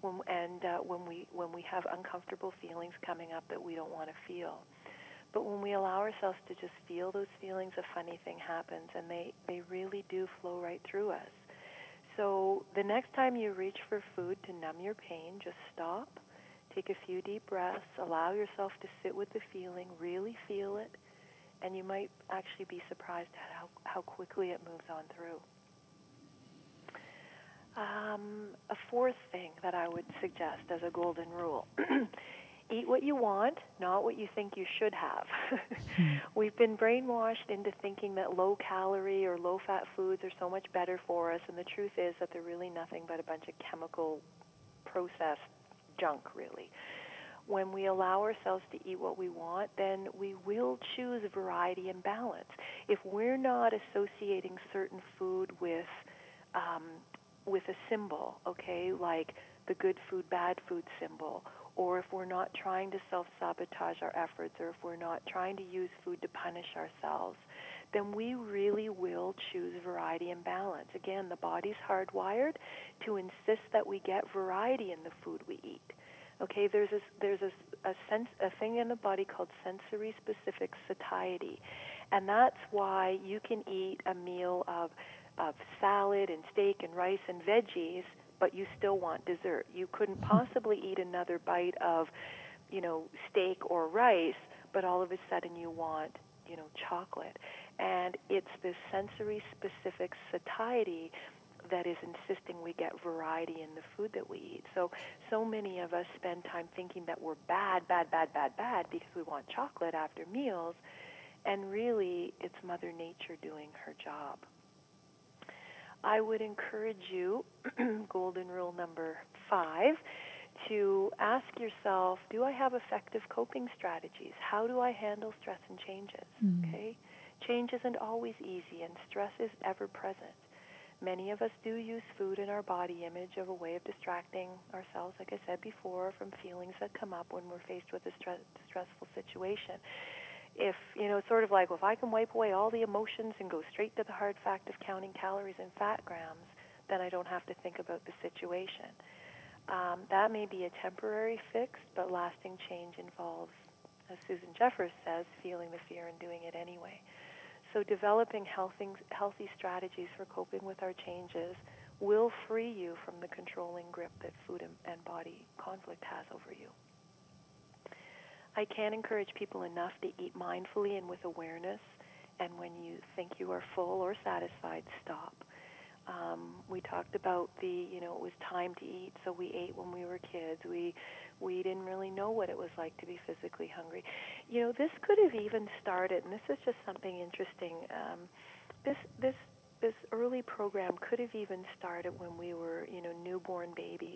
when we have uncomfortable feelings coming up that we don't want to feel. But when we allow ourselves to just feel those feelings, a funny thing happens, and they really do flow right through us. So the next time you reach for food to numb your pain, just stop, take a few deep breaths, allow yourself to sit with the feeling, really feel it, and you might actually be surprised at how quickly it moves on through. A fourth thing that I would suggest as a golden rule: eat what you want, not what you think you should have. We've been brainwashed into thinking that low-calorie or low-fat foods are so much better for us, and the truth is that they're really nothing but a bunch of chemical processed junk, really. When we allow ourselves to eat what we want, then we will choose variety and balance. If we're not associating certain food um, with a symbol, okay, like the good food, bad food symbol, or if we're not trying to self-sabotage our efforts, or if we're not trying to use food to punish ourselves, then we really will choose variety and balance. Again, the body's hardwired to insist that we get variety in the food we eat. Okay, there's a thing in the body called sensory specific satiety, and that's why you can eat a meal of salad and steak and rice and veggies, but you still want dessert. You couldn't possibly eat another bite of, steak or rice, but all of a sudden you want, chocolate. And it's this sensory specific satiety that is insisting we get variety in the food that we eat. So many of us spend time thinking that we're bad because we want chocolate after meals, and really it's Mother Nature doing her job. I would encourage you, golden rule number 5, to ask yourself, do I have effective coping strategies? How do I handle stress and changes? Okay? Change isn't always easy, and stress is ever present. Many of us do use food in our body image of a way of distracting ourselves, like I said before, from feelings that come up when we're faced with a stressful situation. If, it's sort of like, well, if I can wipe away all the emotions and go straight to the hard fact of counting calories and fat grams, then I don't have to think about the situation. That may be a temporary fix, but lasting change involves, as Susan Jeffers says, feeling the fear and doing it anyway. So developing healthy strategies for coping with our changes will free you from the controlling grip that food and body conflict has over you. I can't encourage people enough to eat mindfully and with awareness, and when you think you are full or satisfied, stop. We talked about it was time to eat, so we ate when we were kids. We We didn't really know what it was like to be physically hungry. You know, this could have even started, and this is just something interesting. This this this early program could have even started when we were, you know, newborn babies.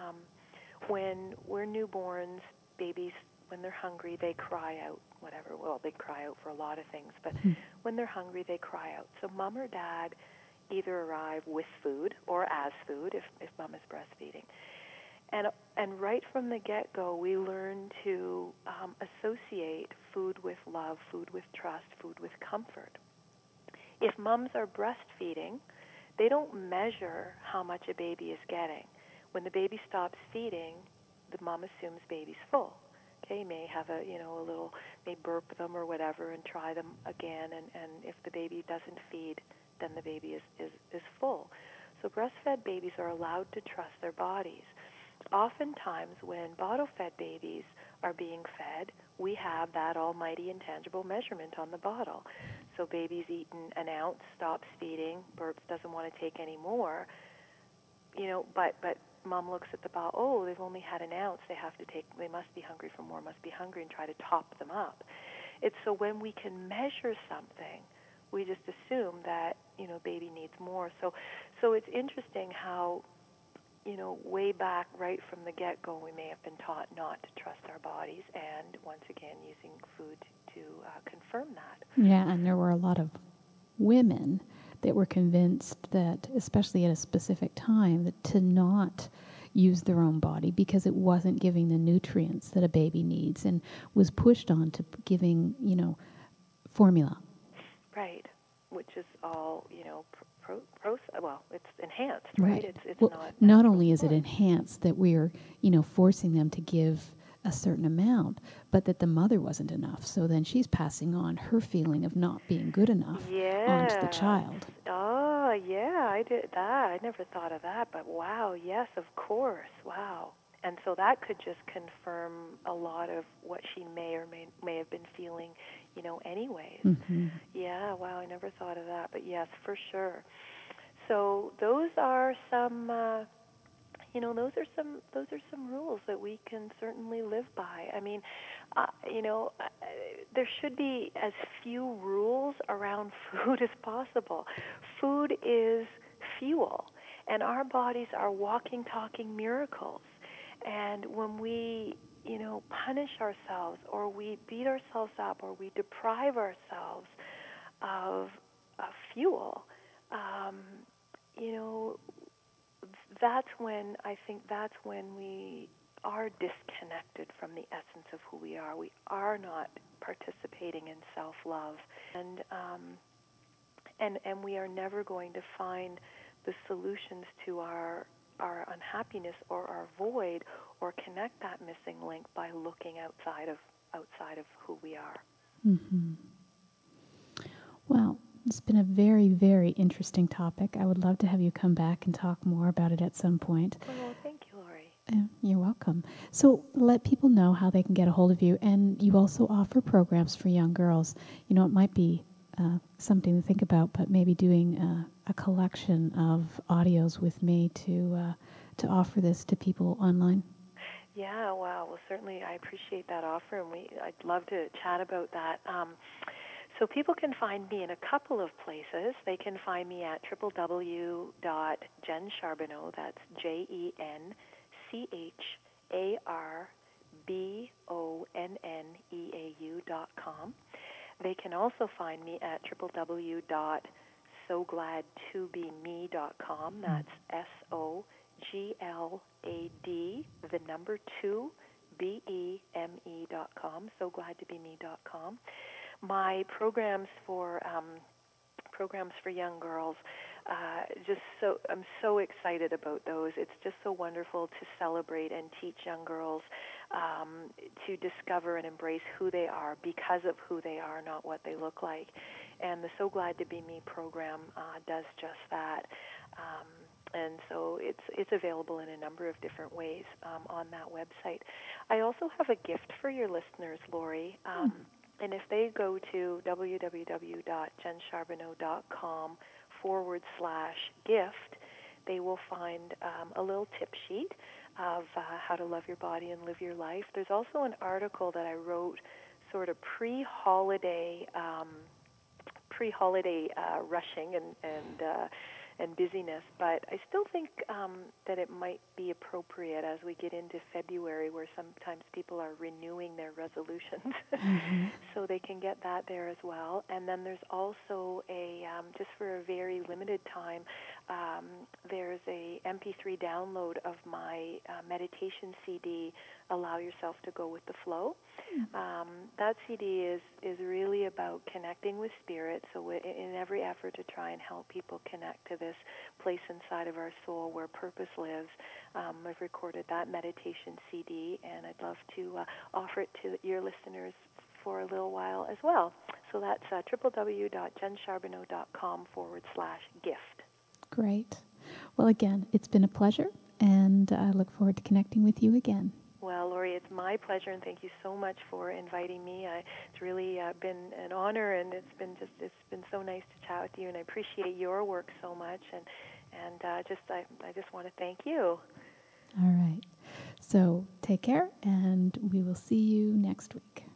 When we're newborns, babies, when they're hungry, they cry out, whatever. Well, they cry out for a lot of things, but when they're hungry, they cry out. So mom or dad either arrive with food or as food if mom is breastfeeding. And right from the get-go, we learn to associate food with love, food with trust, food with comfort. If moms are breastfeeding, they don't measure how much a baby is getting. When the baby stops feeding, the mom assumes baby's full. Okay, may have a, you know, a little, may burp them or whatever and try them again. And if the baby doesn't feed, then the baby is full. So breastfed babies are allowed to trust their bodies. Oftentimes when bottle-fed babies are being fed, we have that almighty intangible measurement on the bottle. So baby's eaten an ounce, stops feeding, burps, doesn't want to take any more, you know, but mom looks at the bottle, oh, they've only had an ounce, they must be hungry for more, must be hungry, and try to top them up. It's so when we can measure something, we just assume that, you know, baby needs more. So it's interesting how, you know, way back right from the get-go, we may have been taught not to trust our bodies, and once again, using food to confirm that. Yeah, and there were a lot of women that were convinced that, especially at a specific time, that to not use their own body because it wasn't giving the nutrients that a baby needs, and was pushed on to giving, you know, formula. Right, which is all, you know, well, it's enhanced, right? It's well, not not natural only is it source. enhanced that we're, you know, forcing them to give a certain amount, but that the mother wasn't enough. So then she's passing on her feeling of not being good enough onto the Yes. child. Oh, yeah, I did that. I never thought of that, but wow, yes, of course. Wow. And so that could just confirm a lot of what she may or may have been feeling, you know, anyways. Mm-hmm. Yeah, wow, I never thought of that, but yes, for sure. So those are some you know, those are some rules that we can certainly live by. I mean, you know, there should be as few rules around food as possible. Food is fuel, and our bodies are walking, talking miracles. And when we, you know, punish ourselves, or we beat ourselves up, or we deprive ourselves of fuel, um, you know, that's when we are disconnected from the essence of who we are. We are not participating in self-love, and we are never going to find the solutions to our unhappiness or our void, or connect that missing link by looking outside of who we are. Mm-hmm. Well, it's been a very, very interesting topic. I would love to have you come back and talk more about it at some point. Oh, thank you, Lori. You're welcome. So let people know how they can get a hold of you. And you also offer programs for young girls. You know, it might be something to think about, but maybe doing a collection of audios with me to offer this to people online. Yeah, wow. Well, certainly I appreciate that offer, and I'd love to chat about that. So people can find me in a couple of places. They can find me at www.jencharbonneau, that's JenCharbonneau.com. They can also find me at www.sogladtobeme.com. That's SOGLAD, the number 2, BEME.com, sogladtobeme.com. My programs for young girls, I'm so excited about those. It's just so wonderful to celebrate and teach young girls to discover and embrace who they are because of who they are, not what they look like. And the So Glad to Be Me program does just that. And so it's available in a number of different ways on that website. I also have a gift for your listeners, Lori. And if they go to www.jencharbonneau.com/gift, they will find a little tip sheet of how to love your body and live your life. There's also an article that I wrote sort of pre-holiday rushing and busyness, but I still think that it might be appropriate as we get into February, where sometimes people are renewing their resolutions, Mm-hmm. so they can get that there as well. And then there's also just for a very limited time, there's a MP3 download of my meditation CD, Allow Yourself to Go with the Flow. That CD is really about connecting with spirit, so in every effort to try and help people connect to this place inside of our soul where purpose lives, I've recorded that meditation CD, and I'd love to offer it to your listeners for a little while as well. So that's www.jencharbonneau.com/gift. Great. Well, again, it's been a pleasure, and I look forward to connecting with you again. Well, Lori, it's my pleasure, and thank you so much for inviting me. It's really been an honor, and it's been so nice to chat with you, and I appreciate your work so much, and I just want to thank you. All right. So take care, and we will see you next week.